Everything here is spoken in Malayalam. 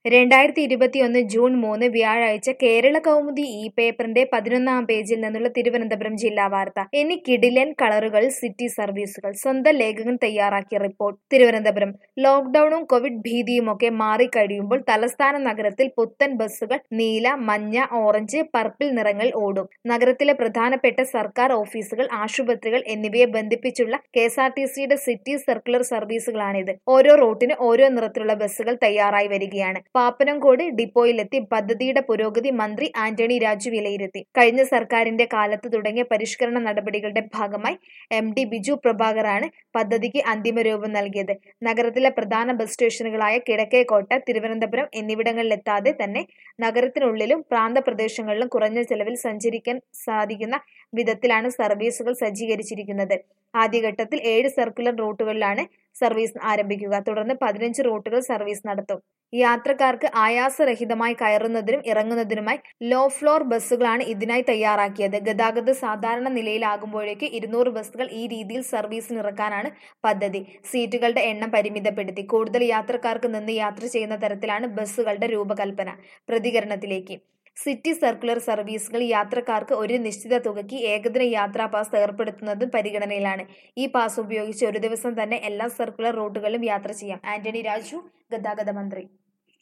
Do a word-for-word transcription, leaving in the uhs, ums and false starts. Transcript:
രണ്ടായിരത്തി ഇരുപത്തിയൊന്ന് ജൂൺ മൂന്ന് വ്യാഴാഴ്ച കേരള കൗമുദി ഈ പേപ്പറിന്റെ പതിനൊന്നാം പേജിൽ നിന്നുള്ള തിരുവനന്തപുരം ജില്ലാ വാർത്ത. ഇനി കിടിലൻ കളറുകൾ സിറ്റി സർവീസുകൾ. സ്വന്തം ലേഖകൻ തയ്യാറാക്കിയ റിപ്പോർട്ട്. തിരുവനന്തപുരം. ലോക്ഡൌണും കോവിഡ് ഭീതിയുമൊക്കെ മാറിക്കഴിയുമ്പോൾ തലസ്ഥാന നഗരത്തിൽ പുത്തൻ ബസ്സുകൾ നീല, മഞ്ഞ, ഓറഞ്ച്, പർപ്പിൾ നിറങ്ങളിൽ ഓടും. നഗരത്തിലെ പ്രധാനപ്പെട്ട സർക്കാർ ഓഫീസുകൾ, ആശുപത്രികൾ എന്നിവയെ ബന്ധിപ്പിച്ചുള്ള കെ എസ് ആർ ടി സിയുടെ സിറ്റി സർക്കുലർ സർവീസുകളാണിത്. ഓരോ റൂട്ടിന് ഓരോ നിറത്തിലുള്ള ബസ്സുകൾ തയ്യാറായി വരികയാണ്. പാപ്പനംകോട് ഡിപ്പോയിലെത്തി പദ്ധതിയുടെ പുരോഗതി മന്ത്രി ആന്റണി രാജു വിലയിരുത്തി. കഴിഞ്ഞ സർക്കാരിന്റെ കാലത്ത് തുടങ്ങിയ പരിഷ്കരണ നടപടികളുടെ ഭാഗമായി എം ഡി ബിജു പ്രഭാകറാണ് പദ്ധതിക്ക് അന്തിമ രൂപം നൽകിയത്. നഗരത്തിലെ പ്രധാന ബസ് സ്റ്റേഷനുകളായ കിഴക്കേക്കോട്ട, തിരുവനന്തപുരം എന്നിവിടങ്ങളിലെത്താതെ തന്നെ നഗരത്തിനുള്ളിലും പ്രാന്തപ്രദേശങ്ങളിലും കുറഞ്ഞ ചെലവിൽ സഞ്ചരിക്കാൻ സാധിക്കുന്ന വിധത്തിലാണ് സർവീസുകൾ സജ്ജീകരിച്ചിരിക്കുന്നത്. ആദ്യഘട്ടത്തിൽ ഏഴ് സർക്കുലർ റൂട്ടുകളിലാണ് സർവീസ് ആരംഭിക്കുക. തുടർന്ന് പതിനഞ്ച് റൂട്ടുകൾ സർവീസ് നടത്തും. യാത്രക്കാർക്ക് ആയാസരഹിതമായി കയറുന്നതിനും ഇറങ്ങുന്നതിനുമായി ലോ ഫ്ലോർ ബസ്സുകളാണ് ഇതിനായി തയ്യാറാക്കിയത്. ഗതാഗതം സാധാരണ നിലയിലാകുമ്പോഴേക്ക് ഇരുന്നൂറ് ബസ്സുകൾ ഈ രീതിയിൽ സർവീസിനിറക്കാനാണ് പദ്ധതി. സീറ്റുകളുടെ എണ്ണം പരിമിതപ്പെടുത്തി കൂടുതൽ യാത്രക്കാർക്ക് നിന്ന് യാത്ര ചെയ്യുന്ന തരത്തിലാണ് ബസ്സുകളുടെ രൂപകൽപ്പന. പ്രതികരണത്തിലേക്ക്. സിറ്റി സർക്കുലർ സർവീസുകൾ യാത്രക്കാർക്ക് ഒരു നിശ്ചിത തുകയ്ക്ക് ഏകദിന യാത്രാ പാസ് ഏർപ്പെടുത്തുന്നതും പരിഗണനയിലാണ്. ഈ പാസ് ഉപയോഗിച്ച് ഒരു ദിവസം തന്നെ എല്ലാ സർക്കുലർ റൂട്ടുകളിലും യാത്ര ചെയ്യാം. ആന്റണി രാജു, ഗതാഗത മന്ത്രി.